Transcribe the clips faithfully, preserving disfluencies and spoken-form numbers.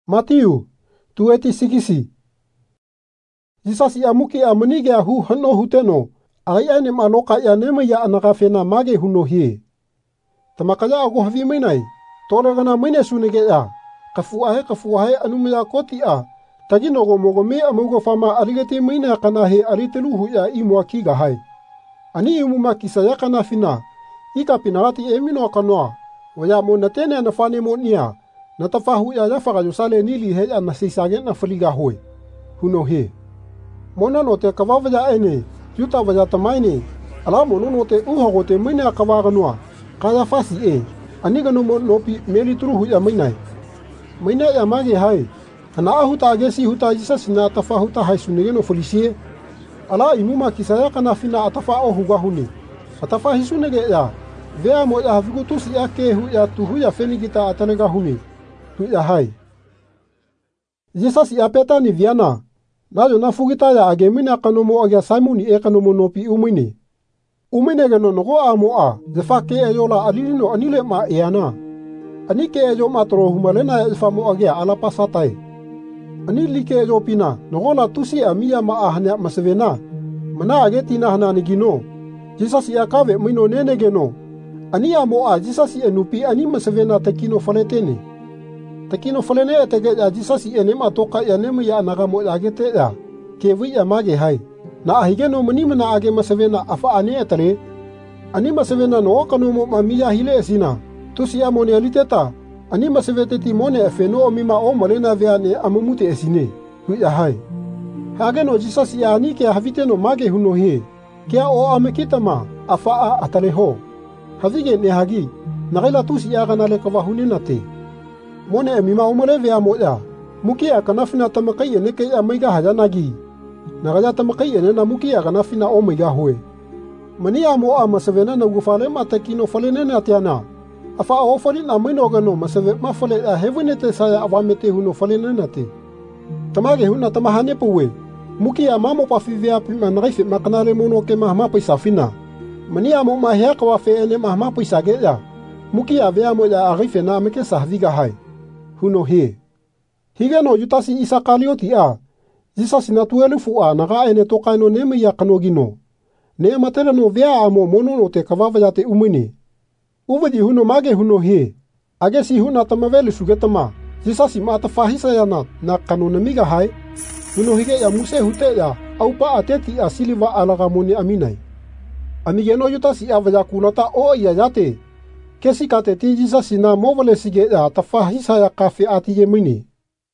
Matiu, tu eti sikisi. Jisasi ya muki ya menige ya hu hano huteno. Ai ane maloka ya neme ya anakafena mage huno hie. Tamakaya aku hafi mainai. Tore gana maine sunege ya. Kafu ahe kafu ahe anumaya koti a. Tagino go mogo me amugo fama aligete maina kana he aliteluhu ya imu akiga hai. Ani imu makisa ya kana fina. Ika pinawati emino kanoa. Waya mo natene anafane mo nia. Natafahu ya yafaga yosale nili he anasisage na faliga hoi. Huno he. Mona no te kawawaya ene. Yuta waya tamaine. Ala mono no te uhago te maina kawaga noa. Kaya fasi e. Aniga no mo nopi meli turuhu ya mainai. Maina ya mage hai. Hana ahuta agesi huta jisasi na atafa huta hai sunege no folisie. Ala imuma kisaya kana fina atafa o huga huni. Atafa hisunege ya. Vea mo ya hafiku tusi ya ke hu ya tuhu ya feni kita atanega huni. Hu ya hai. Jisasi ya peta ni viana. Najo na fugita ya agemina kanomo agya Simoni e kanomo nopi umini. Umine gano nogo amo a. Zefa ke eyola alilino anile ma eana. Ani ke eyo matro humalena ya ifamo agya ala pasatai. Ani like eyo pina. Nogo la tusi amia ma ahanya masevena. Mana agetina hana nigino. Jisasi ya kave mino nene geno. Ani amo a jisasi enupi ani masevena tekino faletene. Tekino falene etege ya jisasi enema toka ya neme ya anagamo ya agete ya. Kevi ya mage hai. Na ahigeno manimana age masevena afa ane etare. Ani masevena no kanomo mamia hile esina. Tusi amone aliteta. Ani masevete timone efeno omima o molena veane amumute esine. Hu ya hai. Hageno jisasi ya ani ke haviteno mage huno he. Kia o amekitama afa a ataleho. Havige ne hagi. Nagaila tusi ya ganale kawahunina te. Mone emima omole vea moya. Muki ya kanafina tamakai eneke ya maiga hajanagi. Nagaya tamakai enena muki ya kanafina o maiga hoe. Mani amo a masevena na gufale matekino falenene atiana. Afa o falina maino gano maseve mafale ya hevenete saya awamete huno falenene te. Tamage huna tamahane puwe. Muki ya mamo pafivea pima naife makanale mono ke mahma paisafina. Mani amo mahea kawafe ene mahma paisage ya. Muki ya vea mo ya arife na ameke sahviga hai. Huno he. Higa no yutasi isa kalioti a. Jisasi natuelu fu a naga ene toka eno neme ya kanogino. Ne matera no vea amo mono no te kavava te umini. Uvadi huno mage huno he. Agesi huna tamaveli sugetama. Jisasi mata fahisa ya na na kanonamiga hai. Huno hige ya muse hute ya. Aupa ateti a siliva alagamoni aminai. Amigeno yutasi a vaya kulata o iya yate. Kesi kate ti jisasi na movale sige ya tafahisa ya kafe ati ye mini.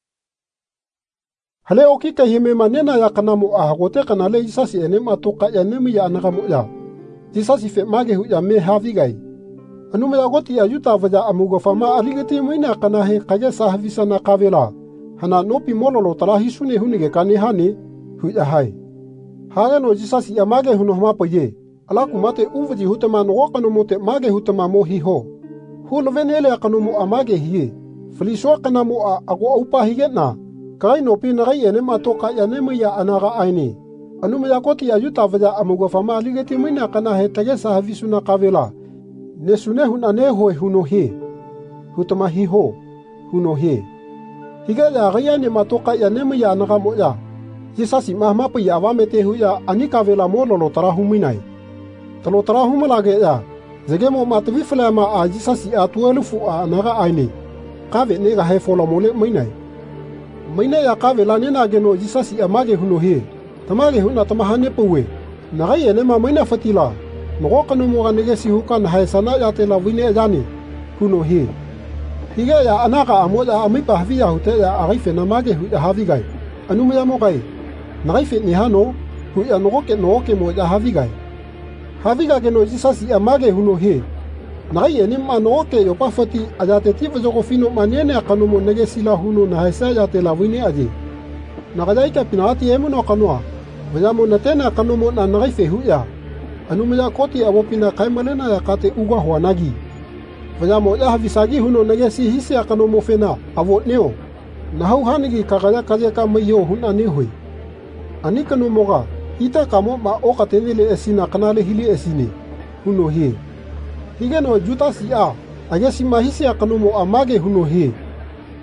Hale oki ka hime manena ya kanamu ahagote kanale jisasi enema toka ya nemi ya anagamu ya. Jisasi fe mage hu ya me havigai. Anume ya goti ya yuta vaya amugo fama aligeti mwina kanahe kage sahavisa na kavela. Hana nopi mololo tarahi sune hunige kane hane hu ya hai. Hageno jisasi ya mage huno hamapo ye. Alaku mate uvaji hutama no kanomo te mage hutama mo hiho. Hulo venele kanomo amage hiye. Fliswa kanamu a ago upa higena. Kai no pina gai ene matoka ya neme ya anaga aini. Anume ya koti ya yuta vaya amugo fama aligeti mwina kana he tage sahavisu na kavela. Nesune hunane hoe huno he. Hutama hiho. Huno he. Higa ya gaya ne matoka ya neme ya anaga moya. Jisasi mahmapu ya awamete huya anika vela mololo tarahuminai. Talo tarahumulage ya. Zegemo matavifla ma a jisasi atuelufu a anaga aini. Kave nega he fola mole mainai. Mainai ya kave la nena geno jisasi amage huno he. Tamage huna tamahane puwe. Nagai enema maina fatila. Nogo kanu moga negesi hukan haesana ya te la wine ajani. Huno he. Higa ya anaga amoja amipa havia hute ya arife na mage hu ya havigai. Anume ya mogai. Nagaife ni hano hu ya nogoke nogoke mo ya havigai. Haviga geno jisasi amage huno he. Nagai enima nogoke yopafati ajate tifa joko fino maniene akanumo negesi la huno na haesa ya te la wine aji. Nagajaika pinawati emu no kanoa. Vajamo natena kanumo na nagaife hu ya. Anume ya koti awopina kaimalena ya kate uga huanagi. Vajamo ya havisagi huno negesi hisi akanumo fena avot neo. Nahau hanigi kagaya kajeka mayo huna nehui. Anika no moga. Ita kamo ma oka tenele esina kanale hili esine. Huno he. Hige no juta si a. Agesi mahisi akanumo amage huno he.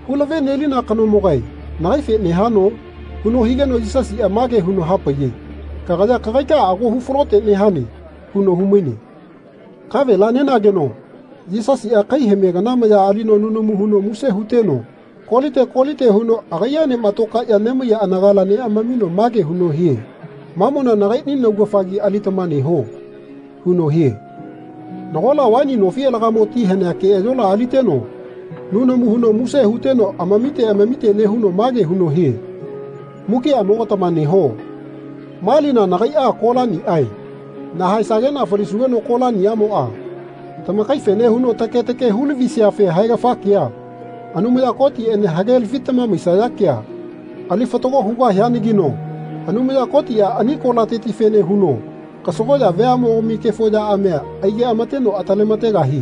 Hulave nelina kano mogai. Nagai fe ne hano. Huno higeno jisasi amage huno hapaye. Kagaja kagaika ago hufrote ne hani. Huno humini. Kave la nena geno. Jisasi akai hemega namaya alino nunumu huno muse huteno. Kolite kolite huno agayane matoka ya nemu ya anagala ne amamino mage huno hie. Mamona nagai ni nagwafagi alitamani ho. Huno hie. Nagola wani no fie laga moti hene ke ejola aliteno. Nunumu huno muse huteno amamite amamite ne huno mage huno hie. Muki amogatamani ho. Malina nagai a kola ni ai. Na haisagena farisugeno kola ni amo a. Tamakai fene huno take take hulu visia fe haiga fakia. Anumaya koti ene hagel fitama misayakia. Ali fotogo huga hiani gino. Anumaya koti ya anikola teti fene huno. Kasogo ya veamo mike foja amea. Aige amateno atalemate gahi.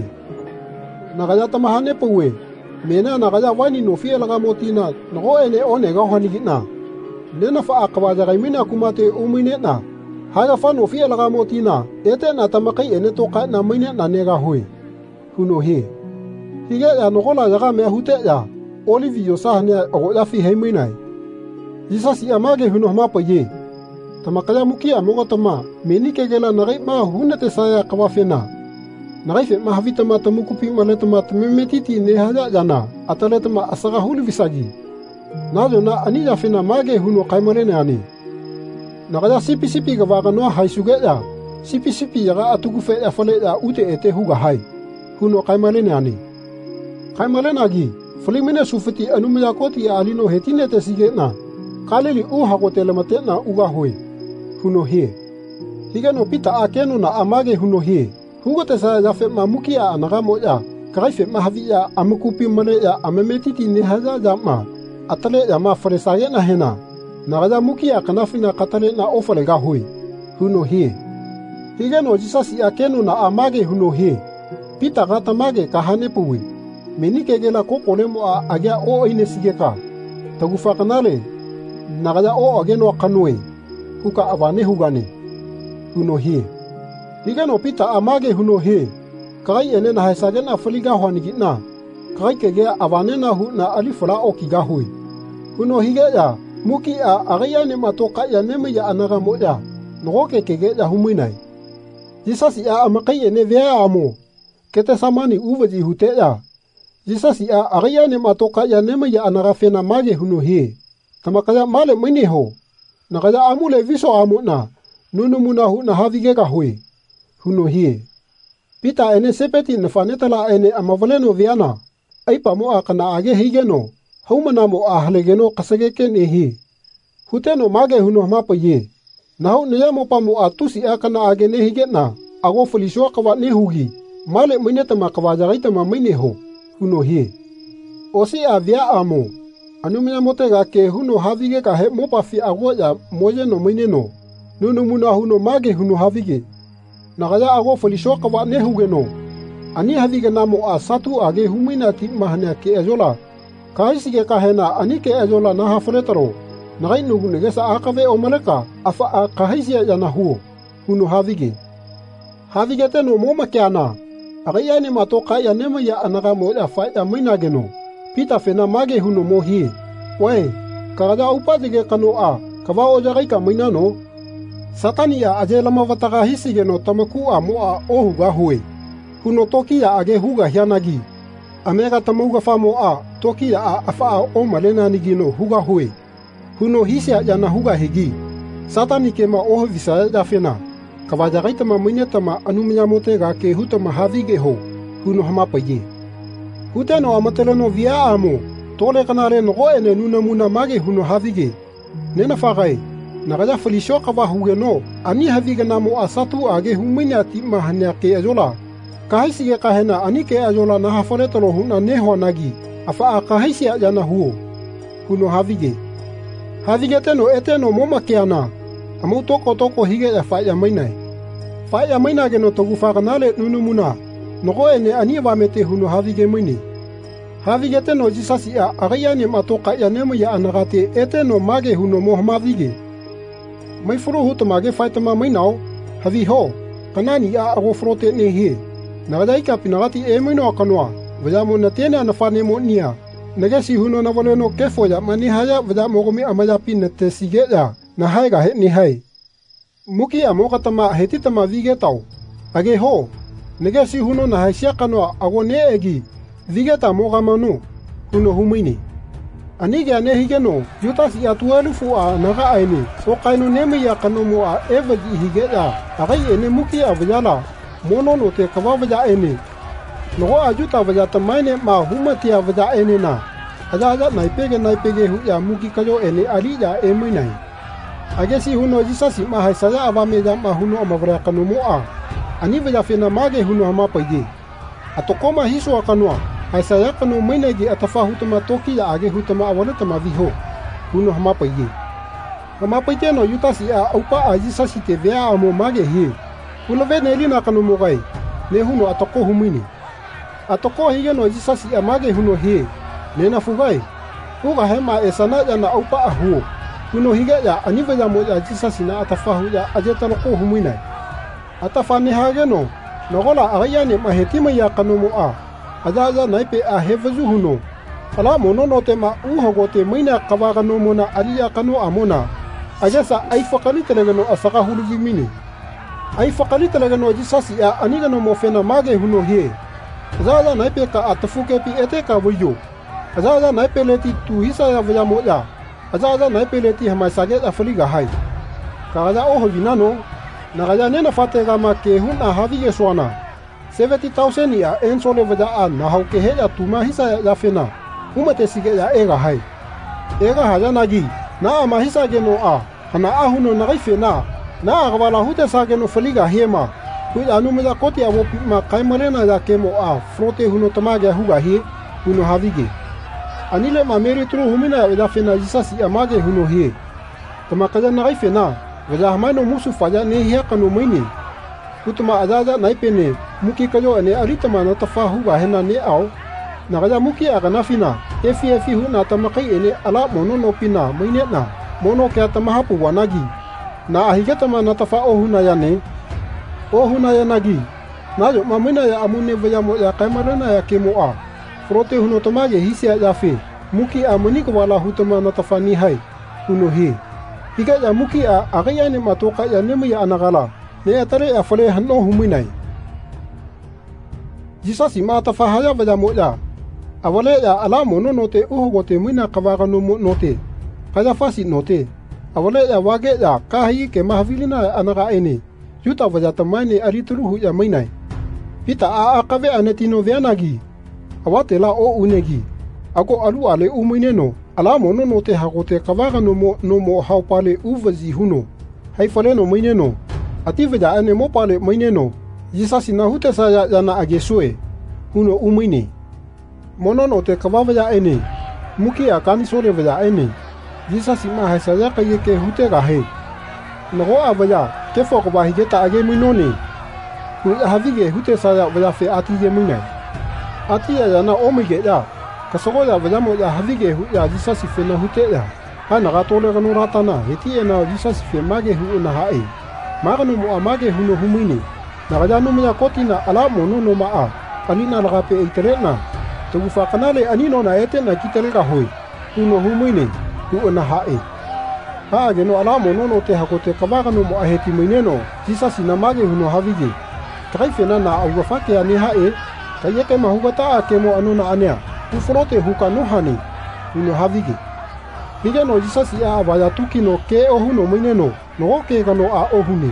Nagaya tamahane pawe. Mena nagaya wani no fie laga motina. Nago ene one gahani gitna. Nena fa akawaja gaimina kumate umine na. Haga fa no fie laga motina. Ete na tamakai ene toka na mine na nega hui. Huno he. Hige ya nogola yaga mea hute ya. Olivi yosahane ago ya fi heiminai. Jisasi amage huno hamapa ye. Tamakaya mukia mogatama. Menike gela nagai ma hunete saya kawafena. Nagai fe mahavitama tamukupi maletama tamemetiti nehaja jana. Ataletama asaga huli visagi. Najo na aniya fena mage huno kaimarene ani. Nagaya sipi sipi gavaga noa haisuge ya. Sipi sipi yaga atugufe ya fale ya ute ete huga hai. Huno kaimarene ani. Kaimarene agi. Falimine sufiti anumaya koti ya alino hetine te sige na. Kalili u hakote lemate na uga hui. Huno hie. Higeno pita akeno na amage huno hie. Hugo te sa ya fe mamuki ya anagamo ya. Kagai fe mahavi ya amukupi male ya amemetiti nehaja jama. Atale ya ma faresage na hena. Nagaja muki ya kanafina katale na ofale ga hui. Huno hie. Higeno jisasi akeno na amage huno hie. Pita gata mage kahane puwi. Menike gela kokolemo a agia o ine sigeka. Tagufa kanale. Nagaja o ageno kanue. Huka abane hugane. Huno hie. Higeno pita amage huno hie. Kagai ene na haisage na faliga huanigitna. Kagai kegea abane na hu na alifala okiga hui. Huno hige ya. Muki a agaya ne matoka ya neme ya anaga moja. Nogoke kege ya huminai. Jisasi a amakai ene vea amo. Kete samani uvaji hute ya. Jisasi a agaya ne matoka ya neme ya anaga fena mage huno hie. Tamakaya male mwini ho. Nakaya amule viso amo na. Nunu muna hu na havigega hui. Huno hie. Pita ene sepeti nefanetala ene amavaleno viana. Aipa mo akana age higeno. Haumana mo ahalegeno kasageke nehi. Huteno mage huno mapa ye. Nahau neyamo pa mo atusi akana age nehigena. Ago feliswa kawa nehugi. Male mwinetama kawajagaitama mwineho. Huno hie. Osi a via amo. Anumia motega ke huno havige ka he mopa fi ago ya moye no mwineno. Nunu muna huno mage huno havige. Nagaya ago feliswa kawa nehugeno. Ani havige namo a satu age humina ti mahana ke ezola. Kaisige kahena anike ezola na hafuletaro. Nagai nugu negesa akave o maleka. Afa a kahaisia yana huo. Huno havige. Havige teno moma kiana. Agaya ni matoka ya nema ya anaga mo ya fa ya mina geno. Pita fena mage huno mo hie. Wae. Kagaja upadige kano a. Kawa ojagai ka mina no. Satani ya aje lama wataga hisige no tamaku a mo a ohuga hui. Huno toki ya age huga hianagi. Amega tamuga famo a. Toki ya a afa a o malena nigino huga hui. Huno hisia ya na huga hegi. Satani kema oho visaya ya fena. Kawajagaitama mwinetama anumia motega ke hutama havige ho. Huno hamapa ye. Huteno amateleno via amo. Tole kanare nogo ene nuna muna mage huno havige. Nena fagai. Nagaja felisho kawa huge no. Ani havige namo asatu age humina ti mahanya ke ajola. Kahaisige kahena ani ke ajola na hafoletalo huna neho nagi. Afa a kahaisia jana huo. Huno havige. Havige teno eteno moma keana. Amu toko toko hige ya fa ya mainai. Fa ya maina geno togu faganale nunu muna. Nogo ene ani wamete huno havige maini. Havige teno jisasi a agayane matoka ya nemo ya anagate eteno mage huno mohamavige. Mai furu huto mage faitama mainao. Havi ho. Kanani ya ago frote ne hie. Nagadaika pinagati e maino akanoa. Vayamo na tene anafane mo nia. negesi huno na voleno kefo ya manihaya vada mogomi amaya pinete sige ya na hai ga he ni hai. Muki amoka tama heti tama vige tau. Age ho, negesi huno na haisia kanoa agone egi vigeta moga manu huno humini. Anige ane higeno yutas ya tualufu a naga aini so kainu nemi ya kanomo a evagi higeta agai ene muki avjala mono no te kawavaja ene. Nogo ajuta vaja tamaine ma humati avaja ene na. Aja aja naipege naipege hu ya muki kajo ene ali ya emi nai. Agesi huno jisasi ma haisaya avame ya ma huno amavra kanomo a. Ani vaja fena mage huno hama paige. Atokoma hiso akanoa. Haisaya kanu mainegi atafa hutama toki ya age hutama awaletama viho. Huno hama paige. Hama paite no yutasi a aupa a jisasi te vea amo mage hie. Hulove ne lina kanomo gai. Ne huno atoko humini. Atoko hige no jisasi a mage huno hie. Nena fugai. Uga hema esana ya na aupa a huo. Huno hige ya anive ya moja jisasi na atafa hu ya ajetaloko huminai. Atafa ni hage no. Nogola agayane mahetima ya kanomo a. Aja aja naipe a hevazu huno. Ala mono no te ma uhogote maina kawaga no mona alia kano amona. Ajasa ai fakali telegano asaka hulugi mini. Ai fakali telegano jisasi a aniga no mofena mage huno hie. Aja aja naipe ka atafuke pi ete ka wayo. Aja aja naipe leti tu hisa ya vaya moja. Aja aja naipe leti hamaisage afaliga hai. Ka aja oho vinano. Nagaya nena fatega ma ke huna havige swana. seventy thousand ya ensole vaja a na hauke he ya tuma hisa ya fena. Humate sige ya ega hai. Ega haja nagi. Na ama hisa geno a. Hana ahuno nagai fena. Na agwala hute sa geno faliga hema. Hui anu meja koti awopi ma kaimarena ya kemo a. Frote huno tamage huga hie. Huno havige. Anile ma meri turu humina ya fena jisasi amage huno hie. Tamakaja nagai fena. Vaja hamano musu faja ne hiya kanu maini. Kutuma ajaja naipene muki kajo ane aritama na tafa huga hena ne au. Nagaja muki aga nafina. Efi efi hu na tamakai ene ala mono no pina maine na. Mono ke atamahapu wanagi. Na ahigetama na tafa ohu na yane. Ohu na yanagi. Najo mamina ya amune vaya mo ya kaimarena ya kemo a. Frote huno tamage hisia ya fe. Muki a maniko wala hutama na tafa ni hai. Huno he. Higa ya muki a agayane matoka ya nemu ya anagala. Ne atare ya fale hano huminai. Jisasi ma tafahaya vaya moja. Awale ya ala mono note uhogote muina kawaga no note. Kaya fasi note. Awale ya wage ya kahi ke mahavilina ya anaga ene. Yuta vaya tamaine arituruhu ya mainai. Pita a akawe anetino veanagi. Awate la o unegi. Ako alu ale umineno. Ala mono note hagote kawaga no mo no mo haupale uvazi huno. Haifale no maineno. Ative ja ane mo pale maineno. Jisasi na hute saya yana agesue. Huno umine. Mono note kawaga ya ene. Muki akani sore vaya ene. Jisasi ma haisaya kaye ke hute ga he. Nago avaya kefo ko bahigeta age minone. Hu havige hute saya vaya fe atige minai. Atia yana omige ya. Kasogo ya vaya mo ya havige hu ya jisasi fe na hute ya. Hana ga tole ga no ratana heti ena jisasi fe mage hu na hae. Magano mo amage hu no humini. Nagaja no mya kotina ala mo no no maa. Kanina laga pe iterena. Tugufa kanale anino na ete na kitelga hoi. Huno humini. Hu na hae. Ha geno ala mo no no te hakote kawaga no mo aheti mineno. Jisasi na mage hu no havige. Kaifena na awafake ani hae. Kayeke mahugata akemo anuna anea. Ufrote huka no hani. Huno havige. Hige no jisasi a avaya tuki no ke ohu no mineno. No ke gano a ohune.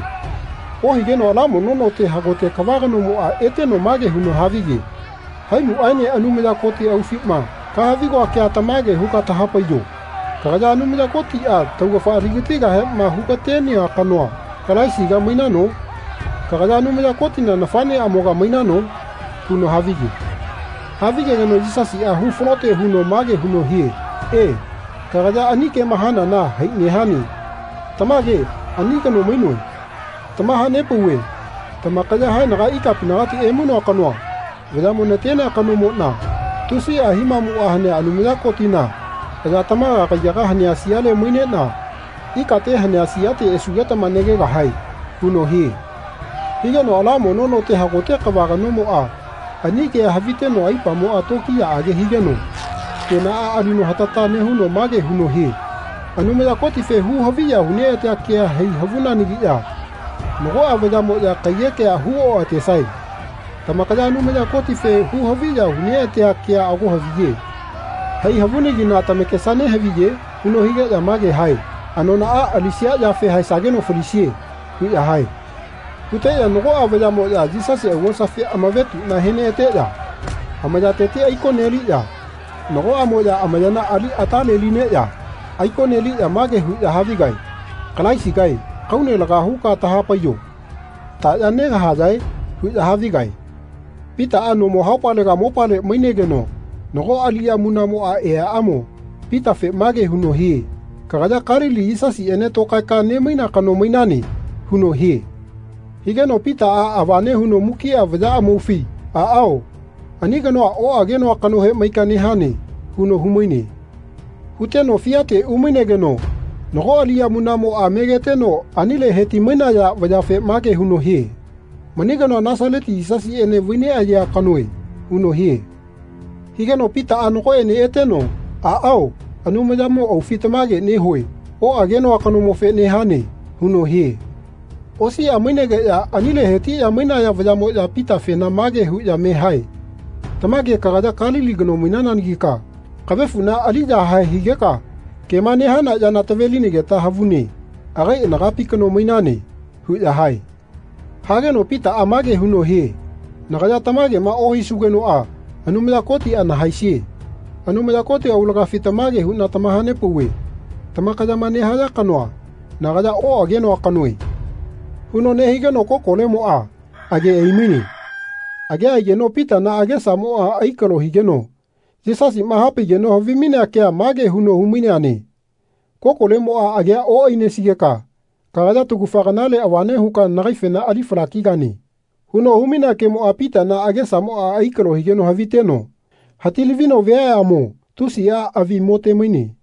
O hige no ala mo no no te hagote kawaga no mo a ete no mage huno havige. Haimu aine anumida koti au fitma. Ka havigo ake atamage huka tahapaiyo. Kagaja anumida koti a tauga whaarigitiga he ma huka teni a kanoa. Karaisi ga mainano. Kagaja anumida koti na nafane amoga mainano. Huno havige. Havige gano jisasi a hu frote huno mage huno hie. E. Kagaja anike mahana na haine hani. Tamage anika no mainoi. Tamaha nepuwe. Tamakaja hai naga ika pinagati emuno kanoa. Veda mo netena kanu mo na. Tusi a himamu ahane anumida kotina. Kaja tamaga kajaga hane asiale muine na. Ika te hane asiate esugeta manege ga hai. Huno hie. Higa no ala mo no no te hagote kawaga no mo a. Anike havite no aipa mo a toki ya age higa no. Tena a alino hatata ne huno mage huno he. Anumaya koti fe hu havia hune ate akea hei havuna nigia. Nogo avaja mo ya kayeke a huo ate sai. Tamakaya anumaya koti fe hu havia hune ate akea ago havie. Hei havuni gina tameke sane havie huno higa ya mage hai. Anona a alisia ya fe hai sageno felicie. Hu ya hai. Kute ya nogo avaja mo ya jisase e wosa fe amavetu na hene ete ya. Amaya tete aiko neli ya. Nogo amoya amayana ali atale line ya. Aiko neli ya mage hu ya havigai. Kalaisi gai. Kaune laga huka tahapayo. Ta ya nega hajai hu ya havigai. Pita ano mo haupale ga mopale mainegeno. Nogo alia muna mo a ea amo. Pita fe mage huno hie. Kagaja karili isasi ene tokai ka ne maina kano mainani. Huno hie. Higeno pita a avane huno muki a vaja amufi. A ao. Anigano a o ageno a kano he maikani hane. Huno humoine. Huteno fiate uminegeno. Nogo alia muna mo a megeteno anile heti maina ya vaja fe mage huno hie. Manigano nasaleti isasi ene vine aya kanoe. Huno hie. Higeno pita a nogo ene eteno. A ao. Anumajamo au fitamage ne hoe. O ageno a kano mo fe ne hane. Huno hie. Osi a mainege ya anile heti ya maina ya vajamo ya pita fe na mage hu ya me hai. Tamage kagaja kalili gano minana nigika. Kabefu na alija hai higeka. Kema ne hana ya nataveli nigeta havune. Agai nagapi kano minane. Hu ya hai. Hageno pita a mage huno hie. Nagaja tamage ma ohi sugeno a. Anumaya koti a nahaisie. Anumaya koti a ulaga fita mage hu na tamahane puwe. Tamakaja mane haya kanoa. Nagaja o ageno a kanoe. Huno ne higeno kokole mo a. Age eimini. Age ageno pita na age samo a aikalo higeno. Jisasi mahapi geno vimine akea mage huno humine ane. Kokole mo a age o aine sigeka. Kagaja tugufaganale awane huka nagaifena alifraki gani. Huno humine ake mo a pita na age samo a aikalo higeno haviteno. Hatilivino vea amo. Tusi a avi mote mini.